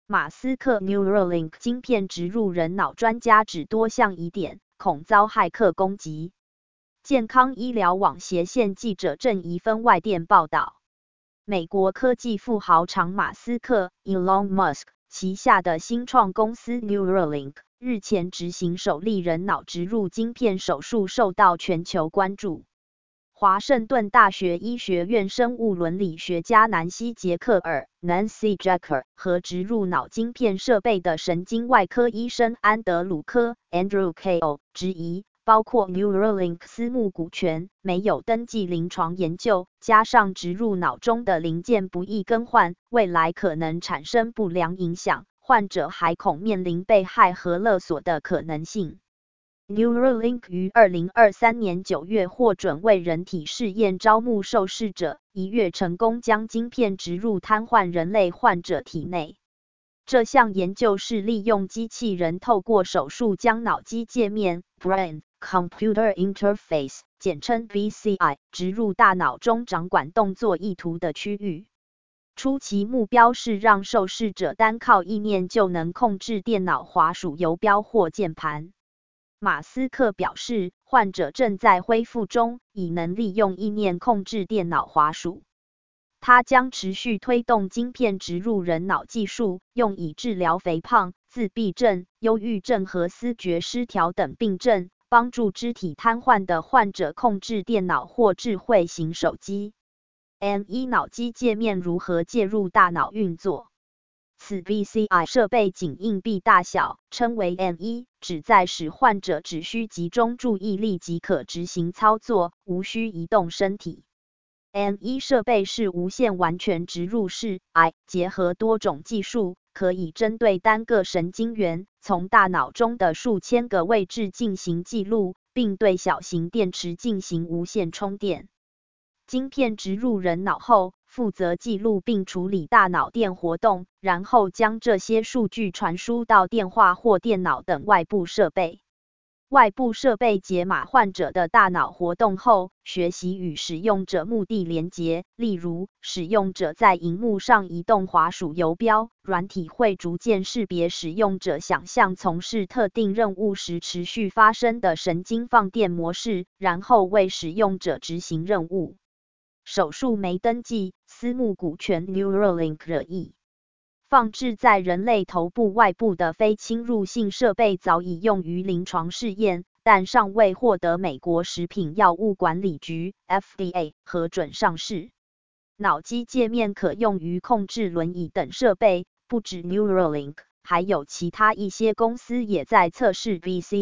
马斯克 Neuralink 晶片植入人脑，专家指多项疑点，恐遭骇客攻击。健康医疗网斜线记者郑怡芬外电报道，美国科技富豪长马斯克 Elon Musk 旗下的新创公司 Neuralink 日前执行首例人脑植入晶片手术，受到全球关注。华盛顿大学医学院生物伦理学家南希·杰克尔 （Nancy Jekyll） 和植入脑晶片设备的神经外科医生安德鲁科 （Andrew Kao） 质疑，包括 Neuralink 私募股权没有登记临床研究，加上植入脑中的零件不易更换，未来可能产生不良影响，患者还恐面临被害和勒索的可能性。Neuralink 于2023年9月获准为人体试验招募受试者，1月成功将晶片植入瘫痪人类患者体内。这项研究是利用机器人透过手术将脑机界面 （Brain-Computer Interface） 简称 BCI 植入大脑中掌管动作意图的区域。初期目标是让受试者单靠意念就能控制电脑滑鼠游标或键盘。马斯克表示，患者正在恢复中，已能利用意念控制电脑滑鼠。他将持续推动晶片植入人脑技术，用以治疗肥胖、自闭症、忧郁症和思觉失调等病症，帮助肢体瘫痪的患者控制电脑或智慧型手机。M1 脑机界面如何介入大脑运作？此 BCI 设备仅硬币大小，称为 M1， 旨在使患者只需集中注意力即可执行操作，无需移动身体。M1 设备是无线完全植入式 ，I 结合多种技术，可以针对单个神经元，从大脑中的数千个位置进行记录，并对小型电池进行无线充电。晶片植入人脑后，负责记录并处理大脑电活动，然后将这些数据传输到电话或电脑等外部设备。外部设备解码患者的大脑活动后，学习与使用者目的连结，例如，使用者在萤幕上移动滑鼠游标，软体会逐渐识别使用者想象从事特定任务时持续发生的神经放电模式，然后为使用者执行任务。手术没登记，私募股权 Neuralink 惹议。放置在人类头部外部的非侵入性设备早已用于临床试验，但尚未获得美国食品药物管理局 FDA 核准上市。脑机界面可用于控制轮椅等设备，不止 Neuralink， 还有其他一些公司也在测试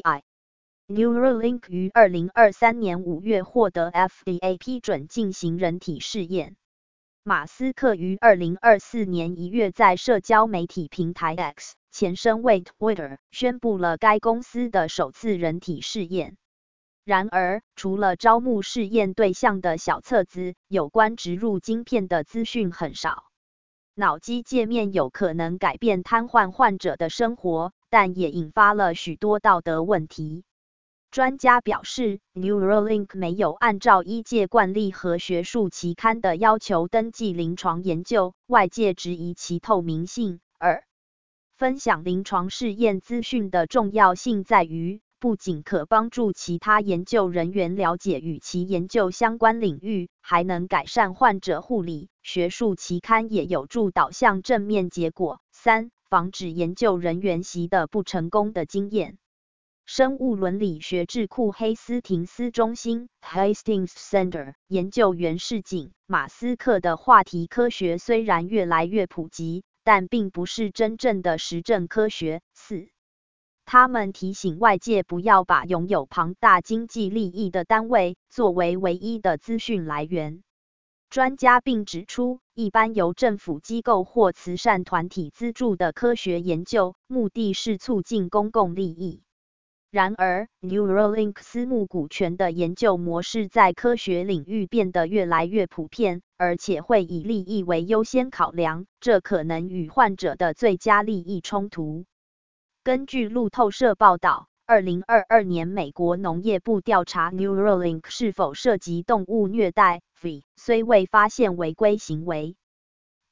BCI。Neuralink 于2023年5月获得 FDA 批准进行人体试验。马斯克于2024年1月在社交媒体平台 X 前身为 Twitter 宣布了该公司的首次人体试验。然而，除了招募试验对象的小册子，有关植入晶片的资讯很少。脑机界面有可能改变瘫痪患者的生活，但也引发了许多道德问题。专家表示 ，Neuralink 没有按照医界惯例和学术期刊的要求登记临床研究，外界质疑其透明性。分享临床试验资讯的重要性在于，不仅可帮助其他研究人员了解与其研究相关领域，还能改善患者护理。学术期刊也有助导向正面结果。3、防止研究人员习得不成功的经验。生物伦理学智库黑斯廷斯中心 Hastings Center 研究员示警，马斯克的话题科学虽然越来越普及，但并不是真正的实证科学。4. 他们提醒外界不要把拥有庞大经济利益的单位作为唯一的资讯来源。专家并指出，一般由政府机构或慈善团体资助的科学研究，目的是促进公共利益。然而 ，Neuralink 私募股权的研究模式在科学领域变得越来越普遍，而且会以利益为优先考量，这可能与患者的最佳利益冲突。根据路透社报道，2022年美国农业部调查 Neuralink 是否涉及动物虐待，虽未发现违规行为。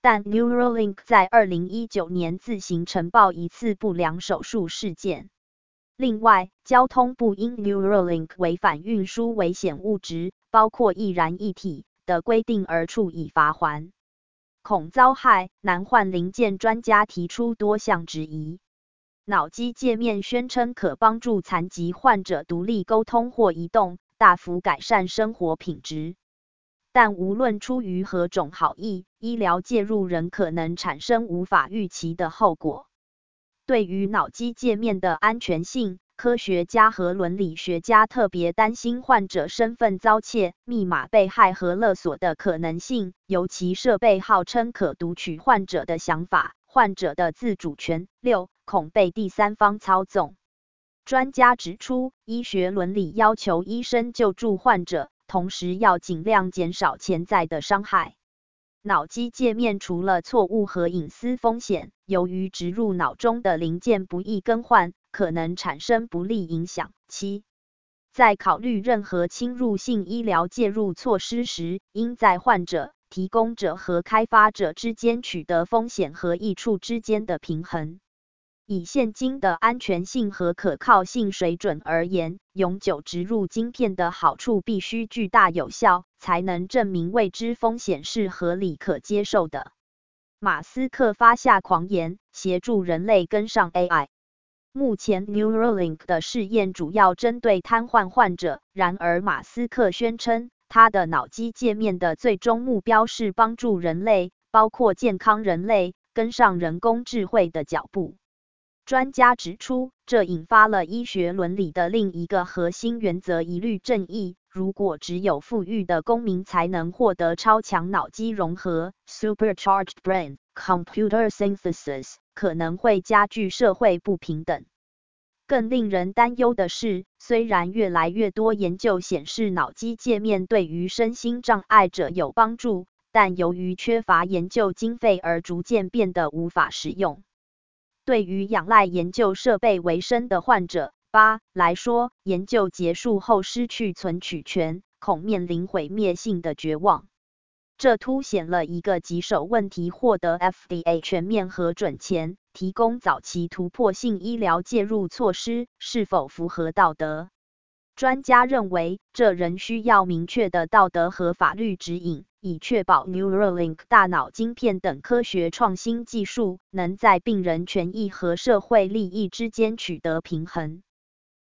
但 Neuralink 在2019年自行呈报一次不良手术事件。另外，交通部因 Neuralink 违反运输危险物质，包括易燃液体的规定而处以罚锾，恐遭害。难患零件专家提出多项质疑。脑机界面宣称可帮助残疾患者独立沟通或移动，大幅改善生活品质。但无论出于何种好意，医疗介入仍可能产生无法预期的后果。对于脑机界面的安全性，科学家和伦理学家特别担心患者身份遭窃、密码被害和勒索的可能性，尤其设备号称可读取患者的想法、患者的自主权。6. 恐被第三方操纵。专家指出，医学伦理要求医生救助患者，同时要尽量减少潜在的伤害。脑机界面除了错误和隐私风险，由于植入脑中的零件不易更换，可能产生不利影响。7. 在考虑任何侵入性医疗介入措施时，应在患者、提供者和开发者之间取得风险和益处之间的平衡。以现今的安全性和可靠性水准而言，永久植入晶片的好处必须巨大有效，才能证明未知风险是合理可接受的。马斯克发下狂言，协助人类跟上 AI。目前 Neuralink 的试验主要针对瘫痪患者，然而马斯克宣称，他的脑机界面的最终目标是帮助人类，包括健康人类，跟上人工智慧的脚步。专家指出，这引发了医学伦理的另一个核心原则——一律正义。如果只有富裕的公民才能获得超强脑机融合 （supercharged brain computer synthesis），可能会加剧社会不平等。更令人担忧的是，虽然越来越多研究显示脑机界面对于身心障碍者有帮助，但由于缺乏研究经费而逐渐变得无法使用。对于仰赖研究设备为生的患者8来说，研究结束后失去存取权，恐面临毁灭性的绝望。这凸显了一个棘手问题：获得 FDA 全面核准前，提供早期突破性医疗介入措施是否符合道德？专家认为，这仍需要明确的道德和法律指引，以确保 Neuralink 大脑晶片等科学创新技术能在病人权益和社会利益之间取得平衡。